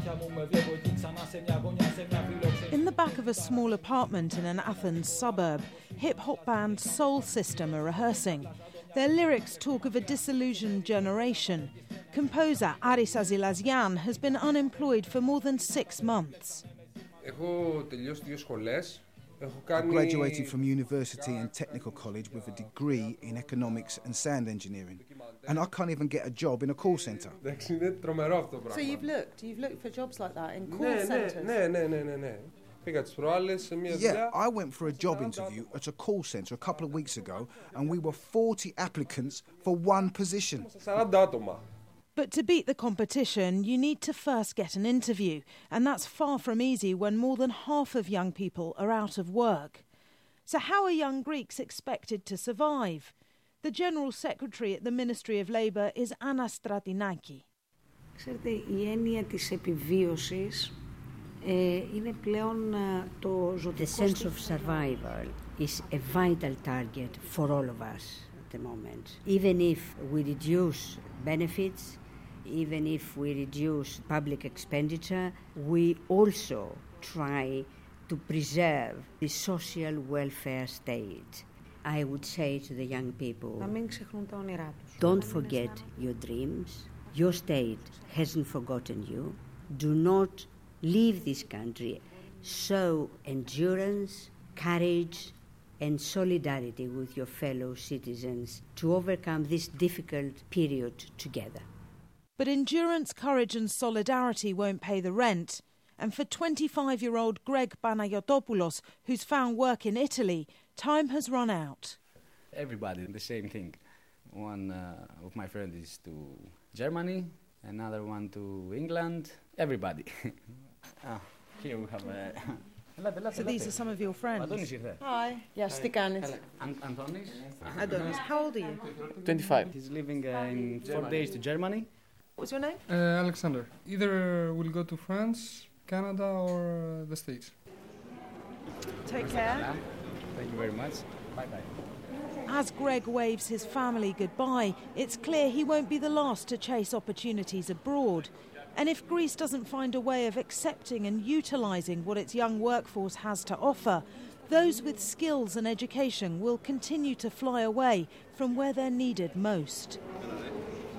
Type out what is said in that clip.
In the back of a small apartment in an Athens suburb, hip-hop band Soul System are rehearsing. Their lyrics talk of a disillusioned generation. Composer Aris Azilazian has been unemployed for more than 6 months. I graduated from university and technical college with a degree in economics and sound engineering. And I can't even get a job in a call centre. So you've looked for jobs like that in call centres? Yeah, I went for a job interview at a call centre a couple of weeks ago and we were 40 applicants for one position. But to beat the competition, you need to first get an interview, and that's far from easy when more than half of young people are out of work. So how are young Greeks expected to survive? The General Secretary at the Ministry of Labour is Anna Stratinaki. Ξέρετε, η έννοια της επιβίωσης είναι πλέον το ζωτικό. The sense of survival is a vital target for all of us at the moment. Even if we reduce benefits, even if we reduce public expenditure, we also try to preserve the social welfare state. I would say to the young people, don't forget your dreams. Your state hasn't forgotten you. Do not leave this country. Show endurance, courage, and solidarity with your fellow citizens to overcome this difficult period together. But endurance, courage and solidarity won't pay the rent. And for 25-year-old Greg Panayotopoulos, who's found work in Italy, time has run out. Everybody, the same thing. One of my friends is to Germany, another one to England, everybody. Here we have So these are some of your friends? Hi. Yes, τι κάνεις? Antonis. How old are you? 25. He's living in 4 days to Germany. What's your name? Alexander. Either we'll go to France, Canada or the States. Take care. Thank you very much. Bye-bye. As Greg waves his family goodbye, it's clear he won't be the last to chase opportunities abroad. And if Greece doesn't find a way of accepting and utilising what its young workforce has to offer, those with skills and education will continue to fly away from where they're needed most.